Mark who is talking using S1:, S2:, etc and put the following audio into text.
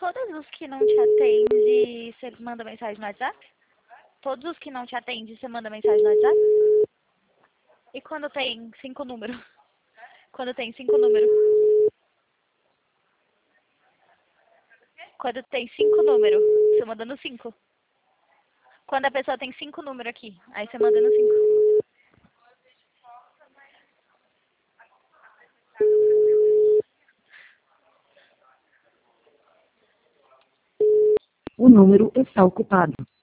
S1: Todos os que não te atende, você manda mensagem no WhatsApp? Todos os que não te atende, você manda mensagem no WhatsApp? E quando tem 5 números? Quando tem 5 números? Quando tem 5 números, você manda no 5. Quando a pessoa tem 5 números aqui, aí você manda no 5.
S2: O número está ocupado.